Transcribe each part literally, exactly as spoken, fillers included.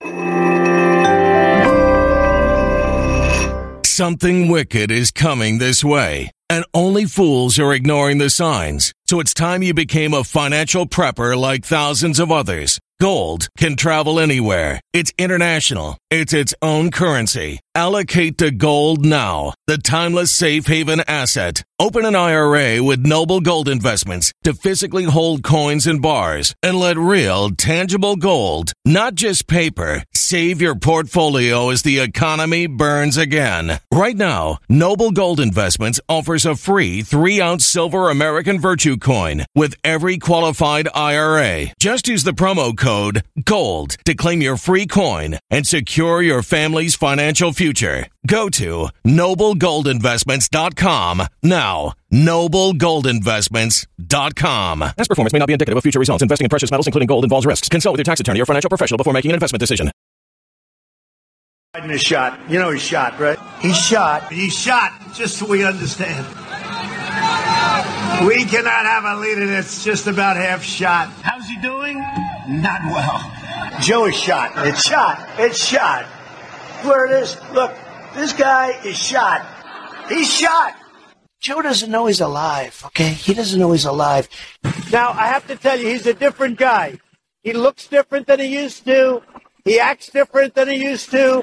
Something wicked is coming this way, and only fools are ignoring the signs. So it's time you became a financial prepper like thousands of others. Gold can travel anywhere. It's international. It's its own currency. Allocate to gold now, the timeless safe haven asset. Open an I R A with Noble Gold Investments to physically hold coins and bars and let real, tangible gold, not just paper, save your portfolio as the economy burns again. Right now, Noble Gold Investments offers a free three-ounce silver American Virtue coin with every qualified I R A. Just use the promo code GOLD to claim your free coin and secure your family's financial future. Go to noble gold investments dot com now. noble gold investments dot com. Past performance may not be indicative of future results. Investing in precious metals, including gold, involves risks. Consult with your tax attorney or financial professional before making an investment decision. Biden is shot. You know he's shot, right? He's shot. He's shot, just so we understand. We cannot have a leader that's just about half shot. How's he doing? Not well. Joe is shot. It's shot. It's shot. Where it is, look, this guy is shot. He's shot. Joe doesn't know he's alive, okay? He doesn't know he's alive. Now, I have to tell you, he's a different guy. He looks different than he used to. He acts different than he used to.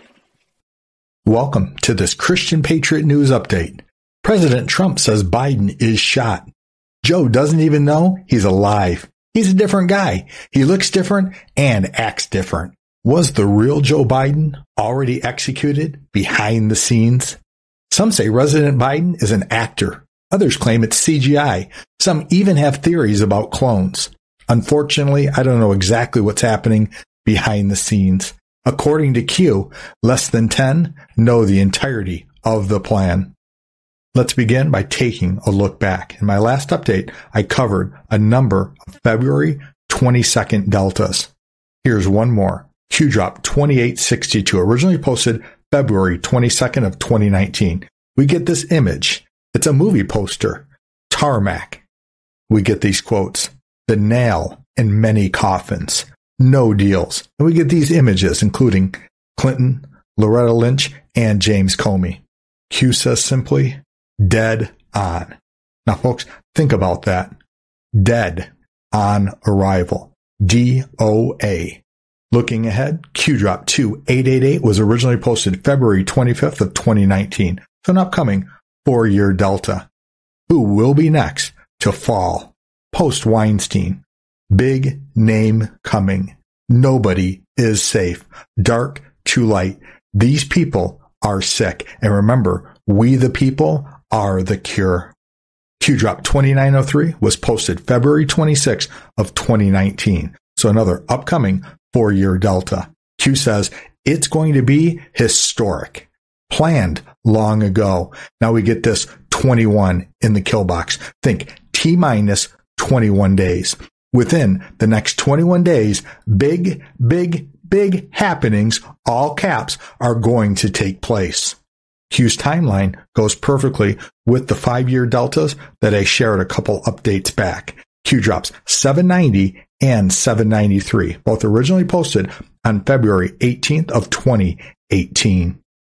Welcome to this Christian Patriot News Update. President Trump says Biden is shot. Joe doesn't even know he's alive. He's a different guy. He looks different and acts different. Was the real Joe Biden already executed behind the scenes? Some say President Biden is an actor. Others claim it's C G I. Some even have theories about clones. Unfortunately, I don't know exactly what's happening behind the scenes. According to Q, less than ten know the entirety of the plan. Let's begin by taking a look back. In my last update, I covered a number of February twenty-second deltas. Here's one more. Q drop twenty-eight sixty-two, originally posted February twenty-second of twenty nineteen. We get this image. It's a movie poster. Tarmac. We get these quotes. The nail in many coffins. No deals. And we get these images, including Clinton, Loretta Lynch, and James Comey. Q says simply, dead on. Now, folks, think about that. Dead on arrival. D O A. Looking ahead, Q drop two eight eight eight was originally posted February twenty-fifth of twenty nineteen. So an upcoming four-year delta. Who will be next to fall? Post-Weinstein. Big name coming. Nobody is safe. Dark to light. These people are sick. And remember, we the people are the cure. Q drop twenty-nine oh three was posted February twenty-sixth of twenty nineteen. So another upcoming four-year delta. Q says it's going to be historic. Planned long ago. Now we get this twenty-one in the kill box. Think T minus twenty-one days. Within the next twenty-one days, big, big, big happenings, all caps, are going to take place. Q's timeline goes perfectly with the five-year deltas that I shared a couple updates back. Q drops seven ninety and seven ninety-three, both originally posted on February eighteenth of twenty eighteen.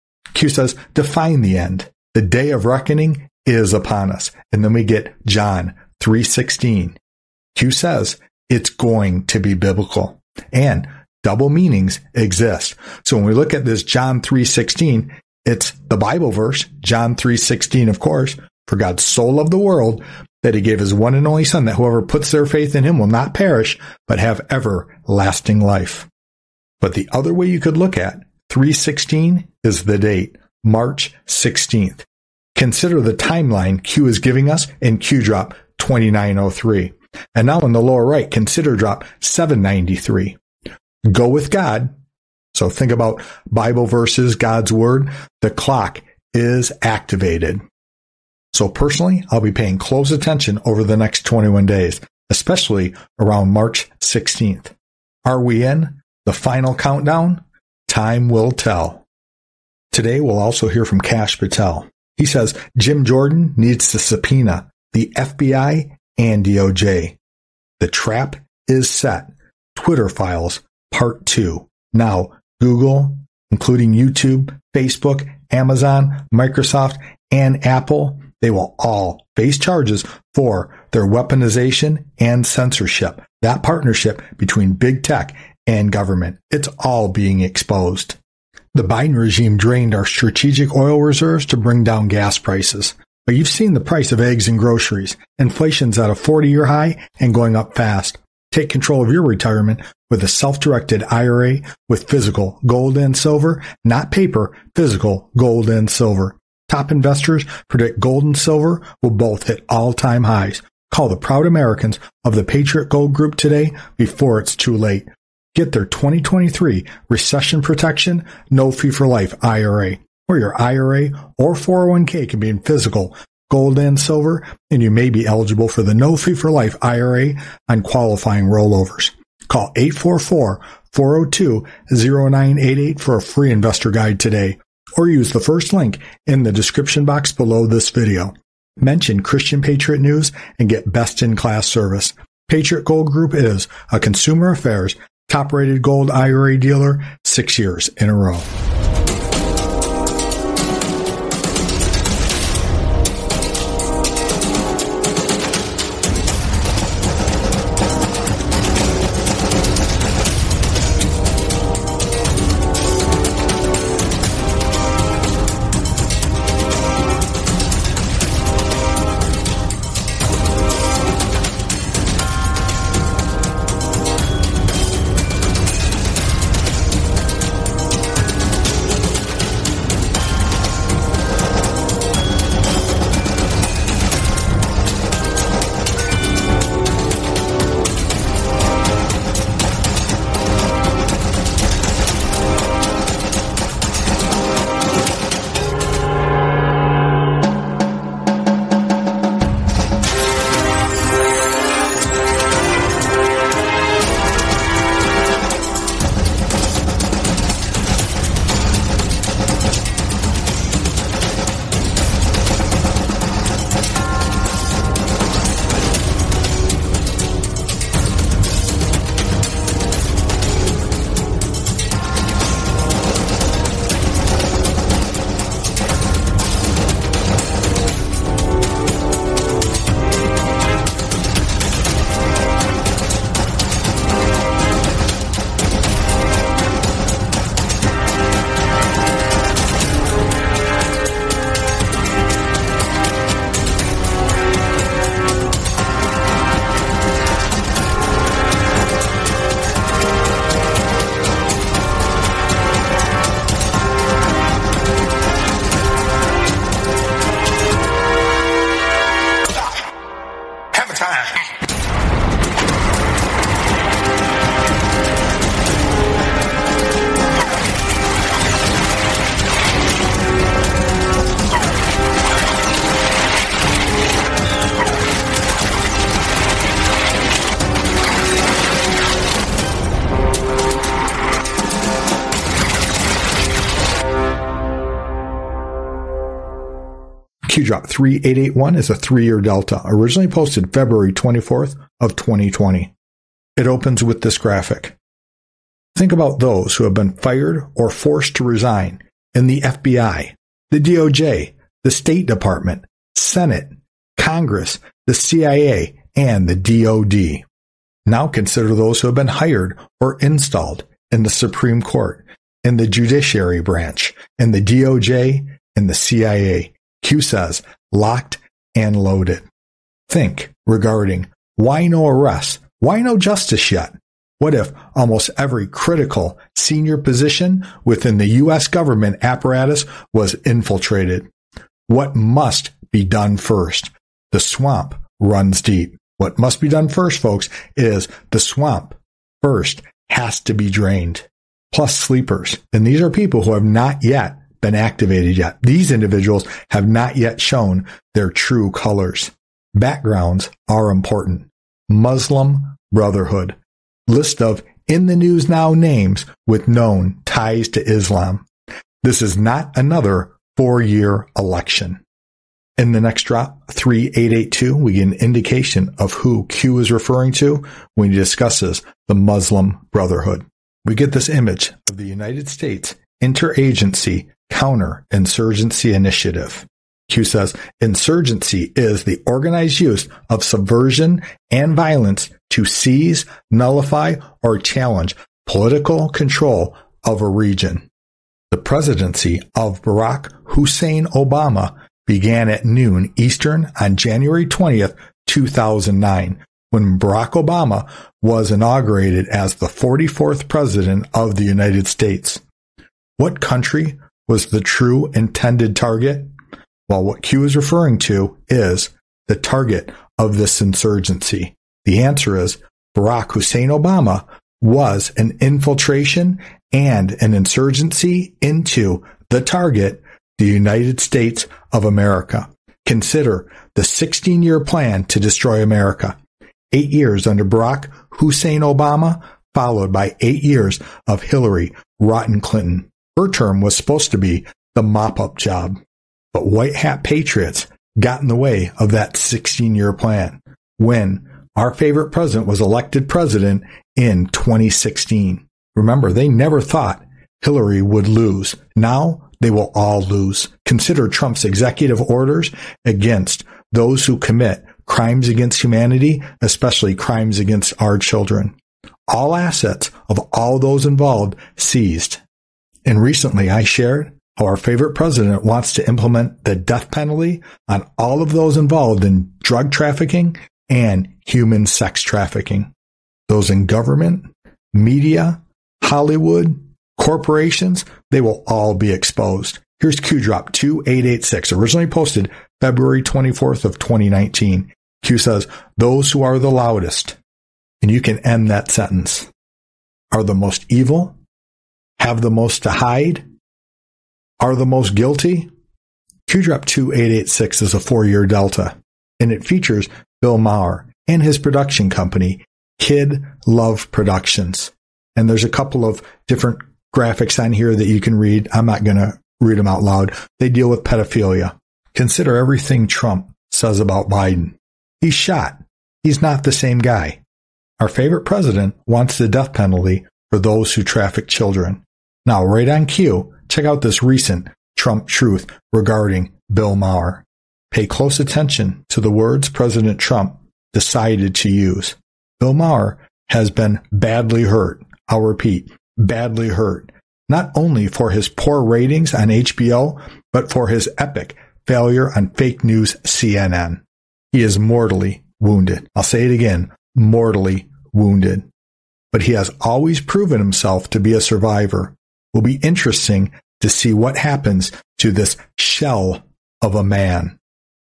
Q says, define the end. The day of reckoning is upon us. And then we get John three sixteen. Q says it's going to be biblical. And double meanings exist. So when we look at this John three sixteen, it's the Bible verse, John three sixteen, of course, for God so loved the world that he gave his one and only son, that whoever puts their faith in him will not perish, but have everlasting life. But the other way you could look at three sixteen is the date, March sixteenth. Consider the timeline Q is giving us in Q drop twenty-nine oh three. And now in the lower right, consider drop seven ninety-three. Go with God. So think about Bible verses, God's word. The clock is activated. So personally, I'll be paying close attention over the next twenty-one days, especially around March sixteenth. Are we in the final countdown? Time will tell. Today, we'll also hear from Kash Patel. He says Jim Jordan needs to subpoena the F B I and D O J. The trap is set. Twitter Files Part two. Now, Google, including YouTube, Facebook, Amazon, Microsoft, and Apple, they will all face charges for their weaponization and censorship. That partnership between big tech and government. It's all being exposed. The Biden regime drained our strategic oil reserves to bring down gas prices. But you've seen the price of eggs and groceries. Inflation's at a forty-year high and going up fast. Take control of your retirement with a self-directed I R A with physical gold and silver, not paper, physical gold and silver. Top investors predict gold and silver will both hit all-time highs. Call the proud Americans of the Patriot Gold Group today before it's too late. Get their twenty twenty-three Recession Protection No Fee for Life I R A, where your I R A or four oh one k can be in physical gold and silver, and you may be eligible for the No Fee for Life I R A on qualifying rollovers. Call eight four four, four oh two, oh nine eight eight for a free investor guide today, or use the first link in the description box below this video. Mention Christian Patriot News and get best-in-class service. Patriot Gold Group is a Consumer Affairs top-rated gold I R A dealer six years in a row. Q-Drop three eight eight one is a three-year delta, originally posted February twenty-fourth of twenty twenty. It opens with this graphic. Think about those who have been fired or forced to resign in the F B I, the D O J, the State Department, Senate, Congress, the C I A, and the D O D. Now consider those who have been hired or installed in the Supreme Court, in the Judiciary Branch, in the D O J, and the C I A. Q says, locked and loaded. Think regarding why no arrests? Why no justice yet? What if almost every critical senior position within the U S government apparatus was infiltrated? What must be done first? The swamp runs deep. What must be done first, folks, is the swamp first has to be drained. Plus sleepers. And these are people who have not yet been activated yet. These individuals have not yet shown their true colors. Backgrounds are important. Muslim Brotherhood. List of in the news now names with known ties to Islam. This is not another four-year election. In the next drop, three eight eight two, we get an indication of who Q is referring to when he discusses the Muslim Brotherhood. we get this image of the United States Interagency Counterinsurgency Initiative. Q says, insurgency is the organized use of subversion and violence to seize, nullify, or challenge political control of a region. The presidency of Barack Hussein Obama began at noon Eastern on January twentieth, two thousand nine, when Barack Obama was inaugurated as the forty-fourth president of the United States. What country was the true intended target? Well, what Q is referring to is the target of this insurgency. The answer is Barack Hussein Obama was an infiltration and an insurgency into the target, the United States of America. Consider the sixteen-year plan to destroy America. Eight years under Barack Hussein Obama, followed by eight years of Hillary Rotten Clinton. Her term was supposed to be the mop-up job. But white hat patriots got in the way of that sixteen-year plan when our favorite president was elected president in twenty sixteen. Remember, they never thought Hillary would lose. Now they will all lose. Consider Trump's executive orders against those who commit crimes against humanity, especially crimes against our children. All assets of all those involved seized. And recently I shared how our favorite president wants to implement the death penalty on all of those involved in drug trafficking and human sex trafficking. Those in government, media, Hollywood, corporations, they will all be exposed. Here's Q Drop two eight eight six, originally posted February twenty-fourth of twenty nineteen. Q says, those who are the loudest, and you can end that sentence, are the most evil, have the most to hide, are the most guilty. Q Drop two eight eight six is a four-year delta, and it features Bill Maher and his production company, Kid Love Productions. And there's a couple of different graphics on here that you can read. I'm not going to read them out loud. They deal with pedophilia. Consider everything Trump says about Biden. He's shot. He's not the same guy. Our favorite president wants the death penalty for those who traffic children. Now, right on cue, check out this recent Trump truth regarding Bill Maher. Pay close attention to the words President Trump decided to use. Bill Maher has been badly hurt. I'll repeat, badly hurt. Not only for his poor ratings on H B O, but for his epic failure on fake news C N N. He is mortally wounded. I'll say it again, mortally wounded. But he has always proven himself to be a survivor. Will be interesting to see what happens to this shell of a man.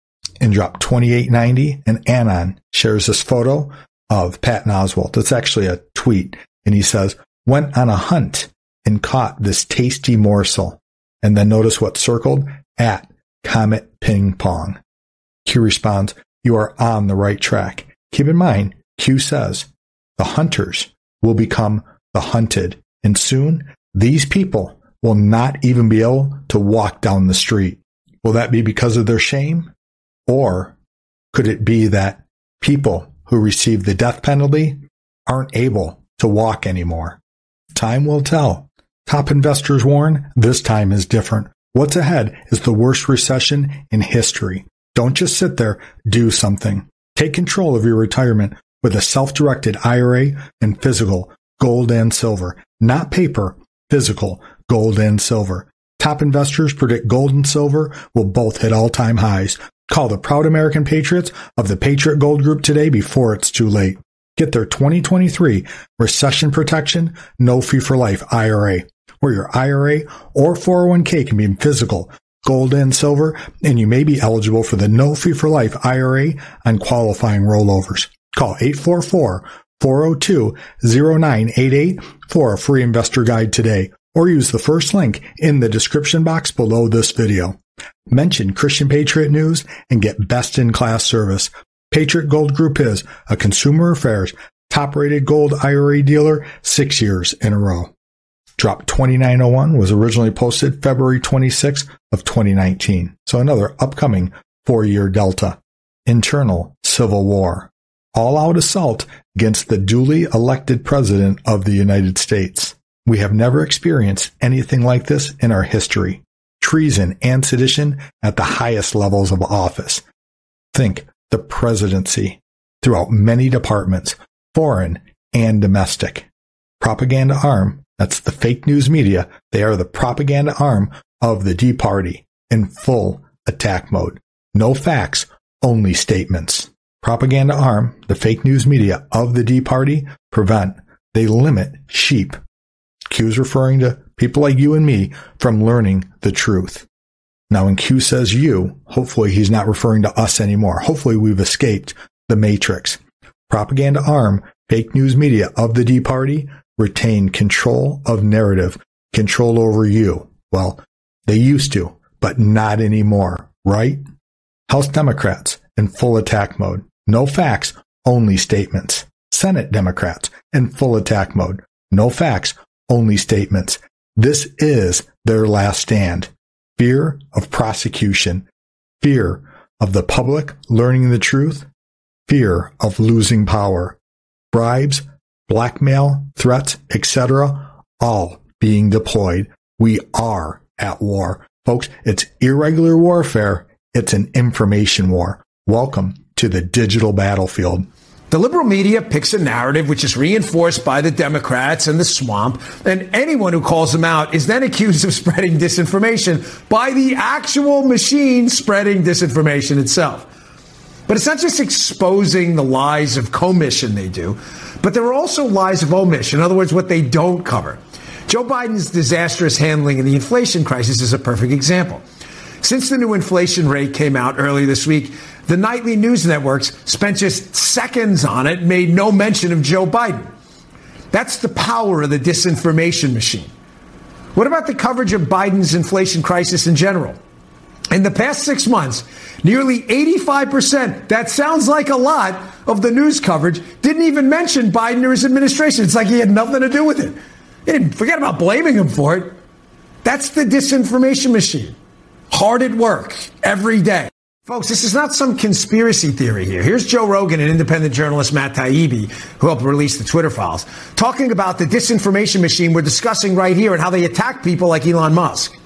In Drop twenty-eight ninety, and Anon shares this photo of Patton Oswalt. It's actually a tweet, and he says, went on a hunt and caught this tasty morsel. And then notice what's circled, at Comet Ping Pong. Q responds, you are on the right track. Keep in mind, Q says, the hunters will become the hunted, and soon these people will not even be able to walk down the street. Will that be because of their shame? Or could it be that people who receive the death penalty aren't able to walk anymore? Time will tell. Top investors warn, this time is different. What's ahead is the worst recession in history. Don't just sit there, do something. Take control of your retirement with a self-directed I R A and physical gold and silver. Not paper, physical gold and silver. Top investors predict gold and silver will both hit all-time highs. Call the proud American patriots of the Patriot Gold Group today before it's too late. Get their twenty twenty-three Recession Protection No Fee for Life I R A, where your I R A or four oh one k can be physical, gold and silver, and you may be eligible for the No Fee for Life I R A on qualifying rollovers. Call eight four four, four oh two, oh nine eight eight for a free investor guide today, or use the first link in the description box below this video. Mention Christian Patriot News and get best-in-class service. Patriot Gold Group is a Consumer Affairs top-rated gold I R A dealer six years in a row. Drop twenty-nine oh one was originally posted February twenty-sixth of twenty nineteen. So another upcoming four-year delta. Internal civil war. All-out assault against the duly elected president of the United States. We have never experienced anything like this in our history. Treason and sedition at the highest levels of office. Think the presidency throughout many departments, foreign and domestic. Propaganda arm, that's the fake news media. They are the propaganda arm of the D Party in full attack mode. No facts, only statements. Propaganda arm, the fake news media of the D Party, prevent, they limit sheep. Q is referring to people like you and me from learning the truth. Now when Q says you, hopefully he's not referring to us anymore. Hopefully we've escaped the matrix. Propaganda arm, fake news media of the D Party retain control of narrative, control over you. Well, they used to, but not anymore, right? House Democrats in full attack mode. No facts, only statements. Senate Democrats in full attack mode. No facts, only statements. This is their last stand. Fear of prosecution. Fear of the public learning the truth. Fear of losing power. Bribes, blackmail, threats, et cetera, all being deployed. We are at war. Folks, it's irregular warfare. It's an information war. Welcome to the digital battlefield. The liberal media picks a narrative which is reinforced by the Democrats and the swamp, and anyone who calls them out is then accused of spreading disinformation by the actual machine spreading disinformation itself. But it's not just exposing the lies of commission they do, but there are also lies of omission. In other words, what they don't cover. Joe Biden's disastrous handling of the inflation crisis is a perfect example. Since the new inflation rate came out early this week, the nightly news networks spent just seconds on it and made no mention of Joe Biden. That's the power of the disinformation machine. What about the coverage of Biden's inflation crisis in general? In the past six months, nearly eighty-five percent, that sounds like a lot, of the news coverage didn't even mention Biden or his administration. It's like he had nothing to do with it. He didn't forget about blaming him for it. That's the disinformation machine. Hard at work every day. Folks, this is not some conspiracy theory here. Here's Joe Rogan and independent journalist Matt Taibbi, who helped release the Twitter files, talking about the disinformation machine we're discussing right here and how they attack people like Elon Musk.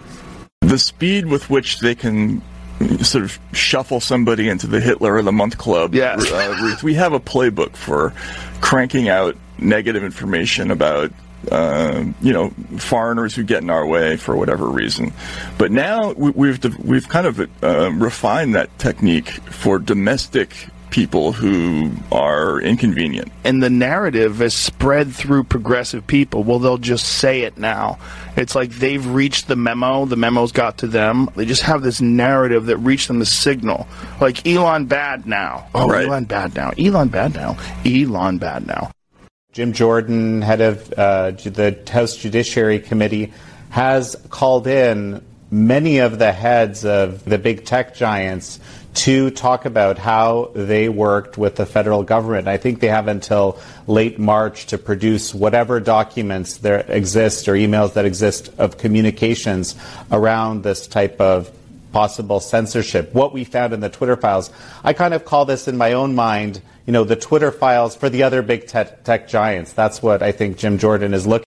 The speed with which they can sort of shuffle somebody into the Hitler of the Month Club. Yeah. uh, Ruth, we have a playbook for cranking out negative information about Uh, you know, foreigners who get in our way for whatever reason. But now we, we've we've kind of uh, refined that technique for domestic people who are inconvenient. And the narrative is spread through progressive people. Well, they'll just say it now. It's like they've reached the memo. The memo's got to them. They just have this narrative that reached them, the signal. Like, Elon bad now. Oh, right. Elon bad now. Elon bad now. Elon bad now. Jim Jordan, head of uh, the House Judiciary Committee, has called in many of the heads of the big tech giants to talk about how they worked with the federal government. I think they have until late March to produce whatever documents there exist or emails that exist of communications around this type of possible censorship. What we found in the Twitter files, I kind of call this in my own mind, you know, the Twitter files for the other big tech, tech giants. That's what I think Jim Jordan is looking.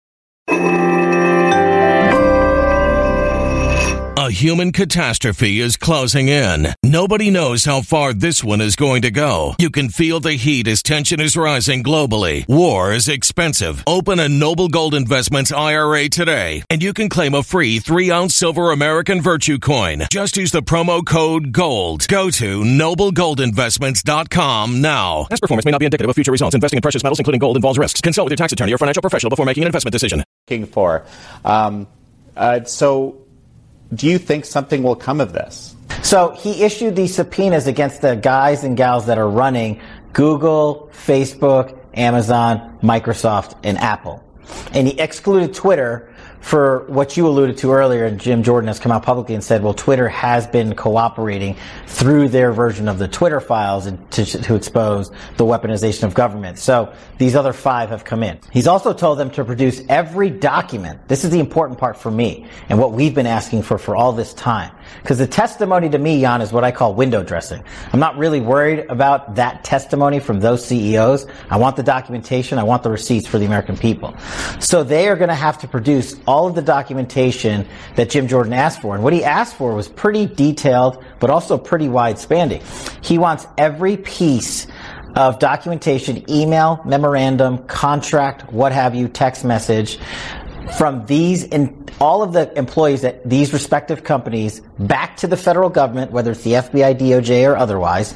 A human catastrophe is closing in. Nobody knows how far this one is going to go. You can feel the heat as tension is rising globally. War is expensive. Open a Noble Gold Investments I R A today, and you can claim a free three-ounce silver American Virtue coin. Just use the promo code GOLD. Go to noble gold investments dot com now. Past performance may not be indicative of future results. Investing in precious metals, including gold, involves risks. Consult with your tax attorney or financial professional before making an investment decision. Looking for. Um, uh, so... Do you think something will come of this? So he issued these subpoenas against the guys and gals that are running Google, Facebook, Amazon, Microsoft, and Apple. And he excluded Twitter for what you alluded to earlier, and Jim Jordan has come out publicly and said, well, Twitter has been cooperating through their version of the Twitter files to, to expose the weaponization of government. So these other five have come in. He's also told them to produce every document. This is the important part for me and what we've been asking for for all this time. Because the testimony to me, Jan, is what I call window dressing. I'm not really worried about that testimony from those C E Os. I want the documentation. I want the receipts for the American people. So they are going to have to produce all of the documentation that Jim Jordan asked for. And what he asked for was pretty detailed, but also pretty wide-spanning. He wants every piece of documentation, email, memorandum, contract, what have you, text message, from these in all of the employees at these respective companies back to the federal government, whether it's the F B I, D O J, or otherwise,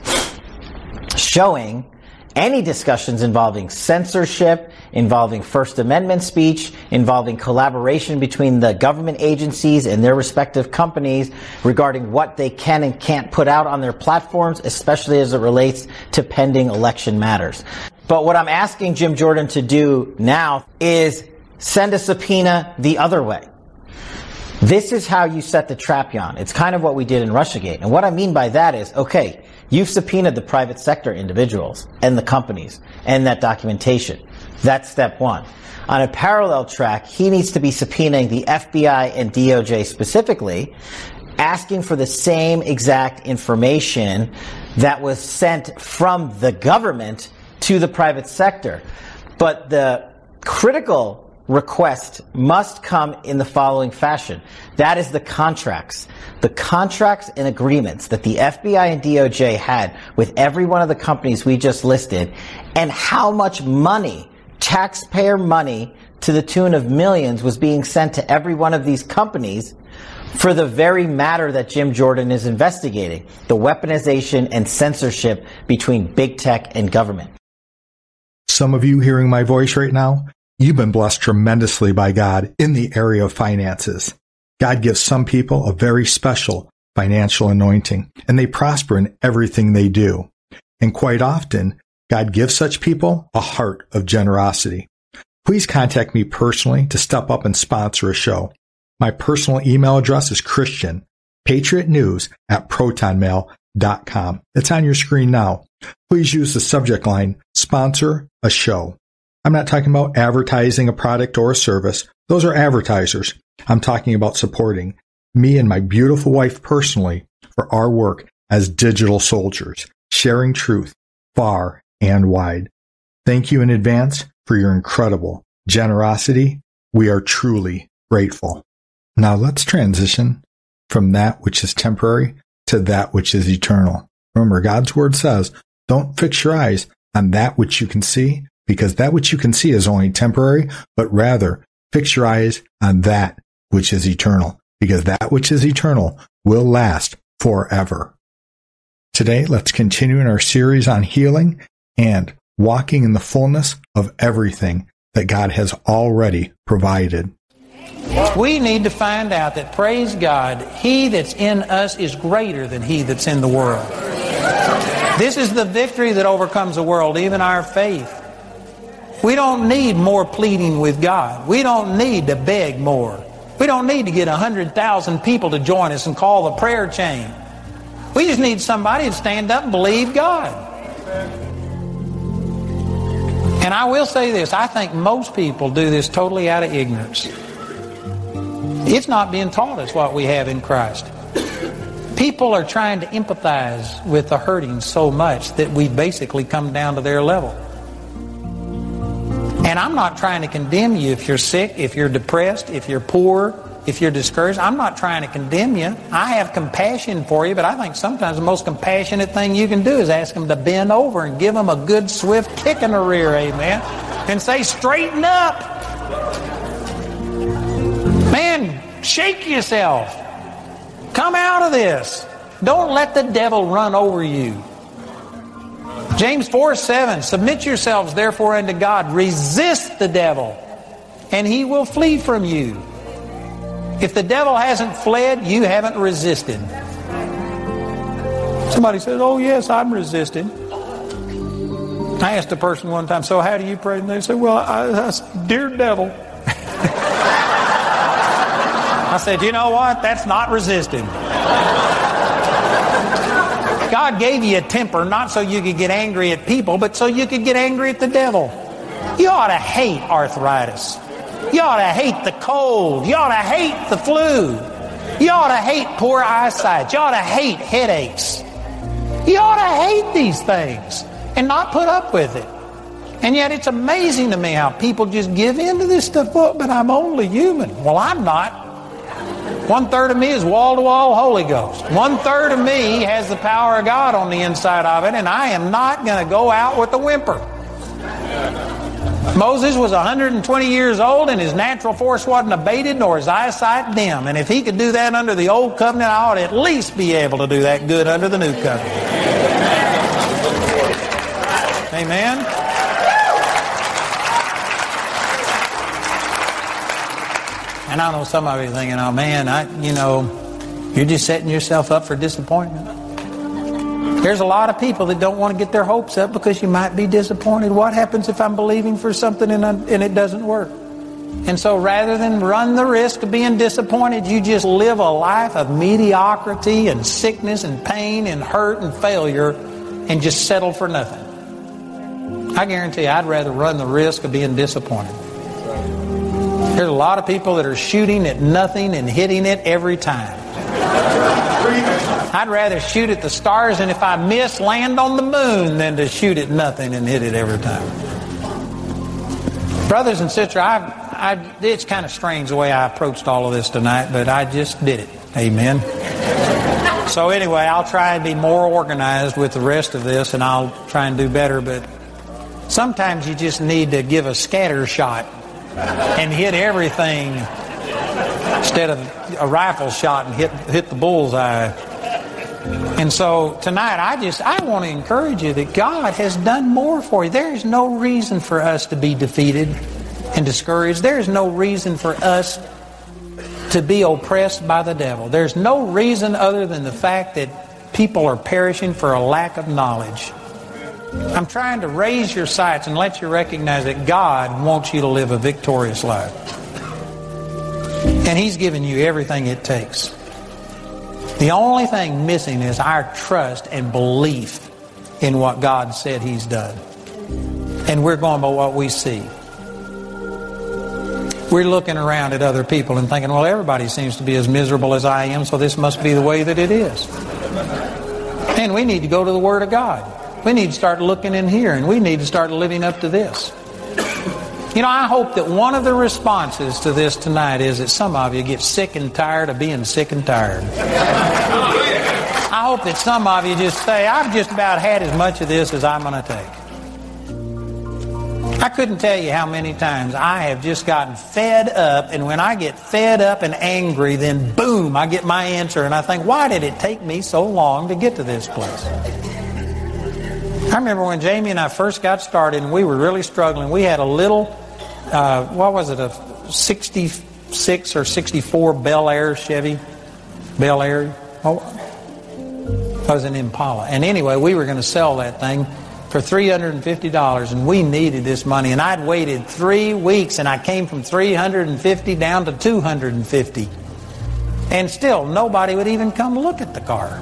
showing any discussions involving censorship, involving First Amendment speech, involving collaboration between the government agencies and their respective companies regarding what they can and can't put out on their platforms, especially as it relates to pending election matters. But what I'm asking Jim Jordan to do now is send a subpoena the other way. This is how you set the trap, Jan. It's kind of what we did in Russiagate. And what I mean by that is, okay, you've subpoenaed the private sector individuals and the companies and that documentation. That's step one. On a parallel track, he needs to be subpoenaing the F B I and D O J specifically, asking for the same exact information that was sent from the government to the private sector. But the critical request must come in the following fashion. That is the contracts. The contracts and agreements that the F B I and D O J had with every one of the companies we just listed, and how much money, taxpayer money, to the tune of millions was being sent to every one of these companies for the very matter that Jim Jordan is investigating, the weaponization and censorship between big tech and government. Some of you hearing my voice right now, you've been blessed tremendously by God in the area of finances. God gives some people a very special financial anointing, and they prosper in everything they do. And quite often, God gives such people a heart of generosity. Please contact me personally to step up and sponsor a show. My personal email address is Christian, Patriot News at proton mail dot com. It's on your screen now. Please use the subject line, sponsor a show. I'm not talking about advertising a product or a service. Those are advertisers. I'm talking about supporting me and my beautiful wife personally for our work as digital soldiers, sharing truth far and wide. Thank you in advance for your incredible generosity. We are truly grateful. Now let's transition from that which is temporary to that which is eternal. Remember, God's word says, don't fix your eyes on that which you can see, because that which you can see is only temporary, but rather fix your eyes on that which is eternal, because that which is eternal will last forever. Today, let's continue in our series on healing and walking in the fullness of everything that God has already provided. We need to find out that, praise God, He that's in us is greater than he that's in the world. This is the victory that overcomes the world, even our faith. We don't need more pleading with God. We don't need to beg more. We don't need to get one hundred thousand people to join us and call the prayer chain. We just need somebody to stand up and believe God. And I will say this, I think most people do this totally out of ignorance. It's not being taught us what we have in Christ. People are trying to empathize with the hurting so much that we basically come down to their level. And I'm not trying to condemn you if you're sick, if you're depressed, if you're poor, if you're discouraged. I'm not trying to condemn you. I have compassion for you, but I think sometimes the most compassionate thing you can do is ask them to bend over and give them a good swift kick in the rear, amen, and say, straighten up. Man, shake yourself. Come out of this. Don't let the devil run over you. James four seven, submit yourselves therefore unto God. Resist the devil, and he will flee from you. If the devil hasn't fled, you haven't resisted. Somebody says, oh yes, I'm resisting. I asked a person one time, so how do you pray? And they said, well, I, I said, dear devil. I said, you know what? That's not resisting. God gave you a temper not so you could get angry at people, but so you could get angry at the devil. You ought to hate arthritis. You ought to hate the cold. You ought to hate the flu. You ought to hate poor eyesight. You ought to hate headaches. You ought to hate these things and not put up with it. And yet it's amazing to me how people just give in to this stuff. Well, but I'm only human. Well, I'm not. One third of me is wall-to-wall Holy Ghost. One third of me has the power of God on the inside of it, and I am not going to go out with a whimper. Moses was one hundred twenty years old, and his natural force wasn't abated, nor his eyesight dim. And if he could do that under the old covenant, I ought to at least be able to do that good under the new covenant. Amen? And I know some of you are thinking, oh man, I, you know, you're just setting yourself up for disappointment. There's a lot of people that don't want to get their hopes up because you might be disappointed. What happens if I'm believing for something and, and it doesn't work? And so rather than run the risk of being disappointed, you just live a life of mediocrity and sickness and pain and hurt and failure and just settle for nothing. I guarantee you, I'd rather run the risk of being disappointed. There's a lot of people that are shooting at nothing and hitting it every time. I'd rather shoot at the stars and if I miss, land on the moon than to shoot at nothing and hit it every time. Brothers and sisters, I, I, it's kind of strange the way I approached all of this tonight, but I just did it. Amen. So anyway, I'll try and be more organized with the rest of this, and I'll try and do better, but sometimes you just need to give a scatter shot and hit everything instead of a rifle shot and hit hit the bullseye. And so tonight, I just I want to encourage you that God has done more for you. There is no reason for us to be defeated and discouraged. There is no reason for us to be oppressed by the devil. There's no reason other than the fact that people are perishing for a lack of knowledge. I'm trying to raise your sights and let you recognize that God wants you to live a victorious life. And He's given you everything it takes. The only thing missing is our trust and belief in what God said He's done. And we're going by what we see. We're looking around at other people and thinking, well, everybody seems to be as miserable as I am, so this must be the way that it is. And we need to go to the Word of God. We need to start looking in here, and we need to start living up to this. You know, I hope that one of the responses to this tonight is that some of you get sick and tired of being sick and tired. I hope that some of you just say, I've just about had as much of this as I'm going to take. I couldn't tell you how many times I have just gotten fed up, and when I get fed up and angry, then boom, I get my answer, and I think, why did it take me so long to get to this place? I remember when Jamie and I first got started and we were really struggling. We had a little, uh, what was it, a sixty-six or sixty-four Bel Air Chevy? Bel Air? Oh, it was an Impala. And anyway, we were going to sell that thing for three hundred fifty dollars, and we needed this money. And I'd waited three weeks, and I came from three hundred fifty down to two hundred fifty. And still, nobody would even come look at the car.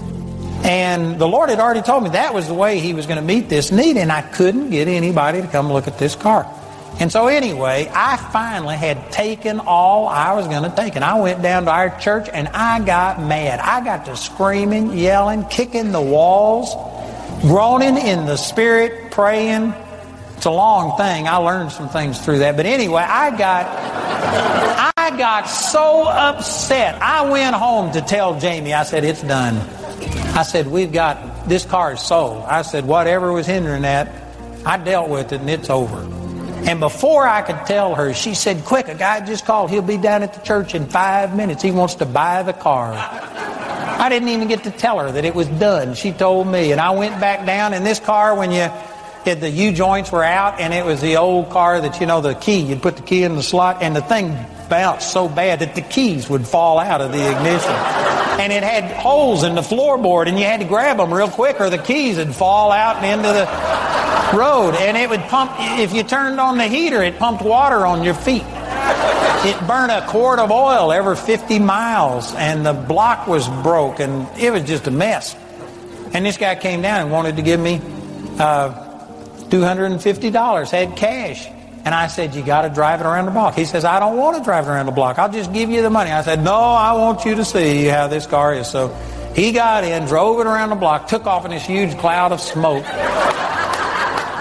And the Lord had already told me that was the way He was going to meet this need, and I couldn't get anybody to come look at this car. And so anyway, I finally had taken all I was going to take, and I went down to our church, and I got mad. I got to screaming, yelling, kicking the walls, groaning in the Spirit, praying. It's a long thing. I learned some things through that. But anyway, I got, I got so upset. I went home to tell Jamie, I said, it's done. I said, we've got, this car is sold. I said, whatever was hindering that, I dealt with it and it's over. And before I could tell her, she said, quick, a guy just called. He'll be down at the church in five minutes. He wants to buy the car. I didn't even get to tell her that it was done. She told me. And I went back down, and this car, when you, it, the U-joints were out, and it was the old car that, you know, the key, you'd put the key in the slot, and the thing bounced so bad that the keys would fall out of the ignition. And it had holes in the floorboard, and you had to grab them real quick or the keys would fall out and into the road. And it would pump, if you turned on the heater, it pumped water on your feet. It burned a quart of oil every fifty miles, and the block was broke, and it was just a mess. And this guy came down and wanted to give me uh, two hundred fifty dollars, had cash. And I said, you got to drive it around the block. He says, I don't want to drive it around the block. I'll just give you the money. I said, no, I want you to see how this car is. So he got in, drove it around the block, took off in this huge cloud of smoke.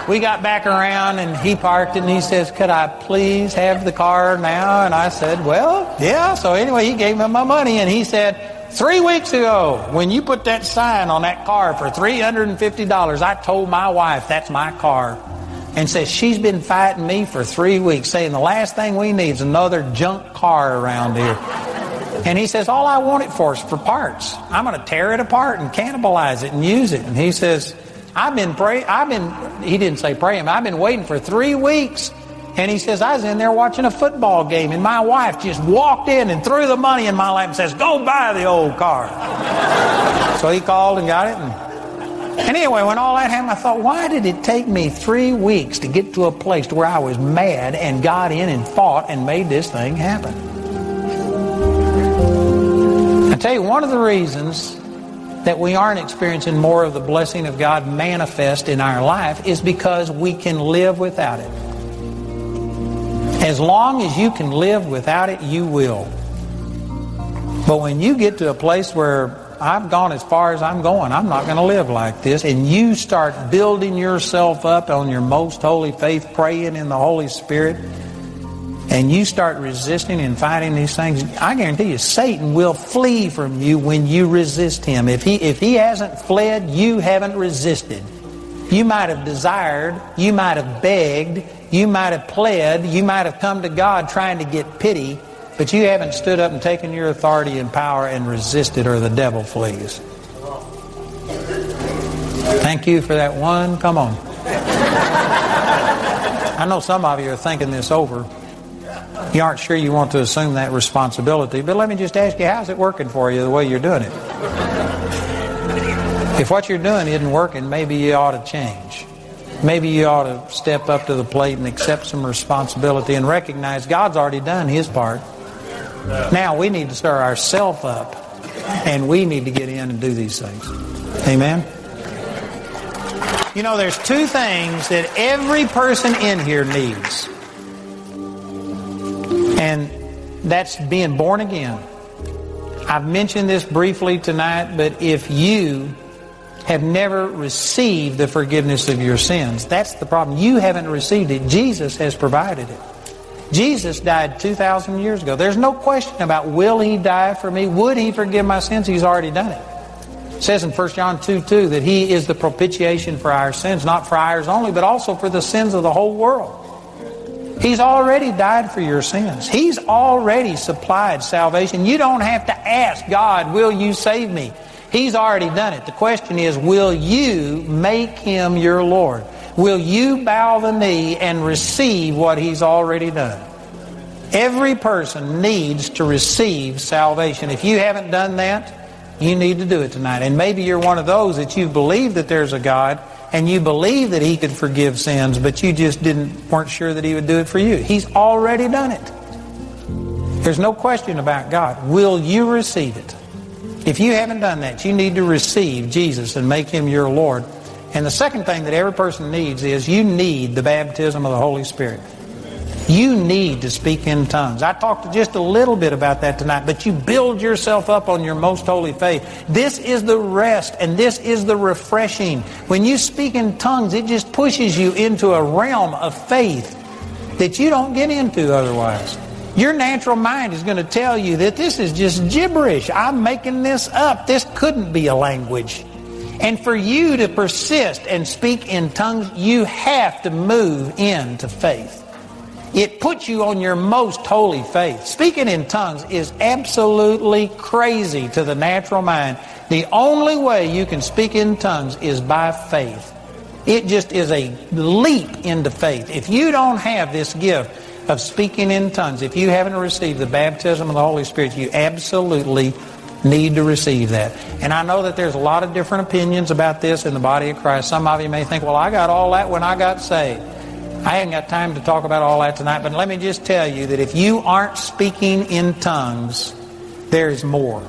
we got back around and he parked it and he says, could I please have the car now? And I said, well, yeah. So anyway, he gave me my money and he said, three weeks ago, when you put that sign on that car for three hundred fifty dollars, I told my wife that's my car. And says, she's been fighting me for three weeks, saying the last thing we need is another junk car around here. And he says, all I want it for is for parts. I'm going to tear it apart and cannibalize it and use it. And he says, I've been praying, I've been, he didn't say praying, I've been waiting for three weeks. And he says, I was in there watching a football game and my wife just walked in and threw the money in my lap and says, go buy the old car. So he called and got it. And, and anyway, when all that happened, I thought, why did it take me three weeks to get to a place to where I was mad and got in and fought and made this thing happen? I tell you, one of the reasons that we aren't experiencing more of the blessing of God manifest in our life is because we can live without it. As long as you can live without it, you will. But when you get to a place where I've gone as far as I'm going, I'm not going to live like this, and you start building yourself up on your most holy faith, praying in the Holy Spirit, and you start resisting and fighting these things, I guarantee you Satan will flee from you when you resist him. If he, if he hasn't fled, you haven't resisted. You might have desired, you might have begged, you might have pled, you might have come to God trying to get pity, but you haven't stood up and taken your authority and power and resisted, or the devil flees. Thank you for that one. Come on. I know some of you are thinking this over. You aren't sure you want to assume that responsibility, but let me just ask you, how's it working for you the way you're doing it? If what you're doing isn't working, maybe you ought to change. Maybe you ought to step up to the plate and accept some responsibility and recognize God's already done His part. Now we need to stir ourselves up, and we need to get in and do these things. Amen? You know, there's two things that every person in here needs. And that's being born again. I've mentioned this briefly tonight, but if you have never received the forgiveness of your sins, that's the problem. You haven't received it. Jesus has provided it. Jesus died two thousand years ago. There's no question about, will He die for me? Would He forgive my sins? He's already done it. It says in First John two two that He is the propitiation for our sins, not for ours only, but also for the sins of the whole world. He's already died for your sins. He's already supplied salvation. You don't have to ask God, will you save me? He's already done it. The question is, will you make Him your Lord? Will you bow the knee and receive what He's already done? Every person needs to receive salvation. If you haven't done that, you need to do it tonight. And maybe you're one of those that you believe that there's a God, and you believe that He could forgive sins, but you just didn't weren't sure that He would do it for you. He's already done it. There's no question about God. Will you receive it? If you haven't done that, you need to receive Jesus and make Him your Lord. And the second thing that every person needs is you need the baptism of the Holy Spirit. You need to speak in tongues. I talked just a little bit about that tonight, but you build yourself up on your most holy faith. This is the rest, and this is the refreshing. When you speak in tongues, it just pushes you into a realm of faith that you don't get into otherwise. Your natural mind is going to tell you that this is just gibberish. I'm making this up. This couldn't be a language. And for you to persist and speak in tongues, you have to move into faith. It puts you on your most holy faith. Speaking in tongues is absolutely crazy to the natural mind. The only way you can speak in tongues is by faith. It just is a leap into faith. If you don't have this gift of speaking in tongues, if you haven't received the baptism of the Holy Spirit, you absolutely need to receive that. And I know that there's a lot of different opinions about this in the body of Christ. Some of you may think, well, I got all that when I got saved. I haven't got time to talk about all that tonight, but let me just tell you that if you aren't speaking in tongues, there's more.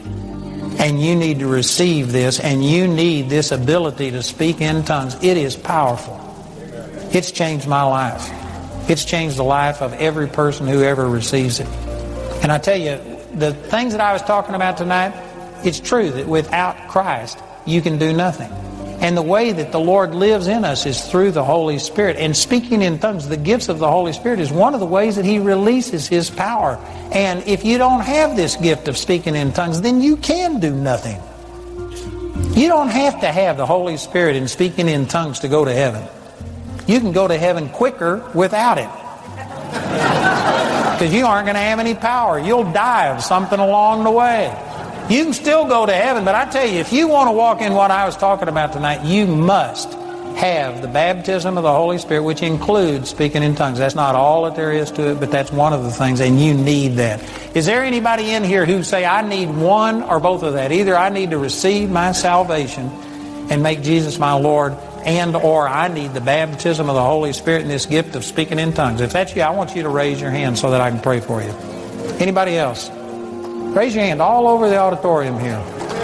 And you need to receive this, and you need this ability to speak in tongues. It is powerful. It's changed my life. It's changed the life of every person who ever receives it. And I tell you, the things that I was talking about tonight, it's true that without Christ, you can do nothing. And the way that the Lord lives in us is through the Holy Spirit. And speaking in tongues, the gifts of the Holy Spirit, is one of the ways that He releases His power. And if you don't have this gift of speaking in tongues, then you can do nothing. You don't have to have the Holy Spirit and speaking in tongues to go to heaven. You can go to heaven quicker without it. Because you aren't going to have any power. You'll die of something along the way. You can still go to heaven, but I tell you, if you want to walk in what I was talking about tonight, you must have the baptism of the Holy Spirit, which includes speaking in tongues. That's not all that there is to it, but that's one of the things, and you need that. Is there anybody in here who say, I need one or both of that? Either I need to receive my salvation and make Jesus my Lord, and or I need the baptism of the Holy Spirit and this gift of speaking in tongues. If that's you, I want you to raise your hand so that I can pray for you. Anybody else? Raise your hand all over the auditorium here.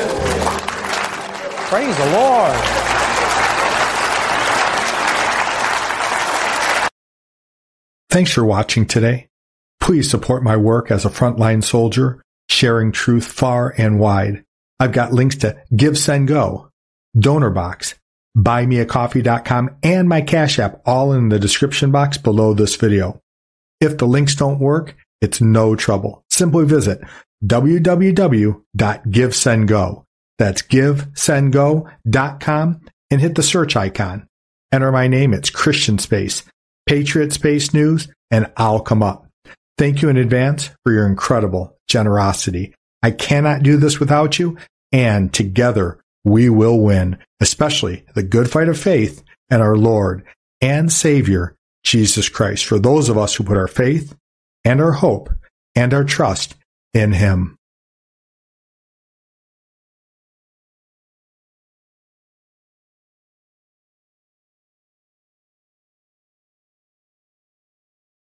Praise the Lord. Thanks for watching today. Please support my work as a frontline soldier, sharing truth far and wide. I've got links to Give, Send, Go, Donor Box, buy me a coffee dot com, and my Cash App, all in the description box below this video. If the links don't work, it's no trouble. Simply visit w w w dot give send go. That's give send go dot com and hit the search icon. Enter my name. It's Christian Space, Patriot Space News, and I'll come up. Thank you in advance for your incredible generosity. I cannot do this without you, and together we will win, especially the good fight of faith and our Lord and Savior, Jesus Christ, for those of us who put our faith and our hope and our trust in Him.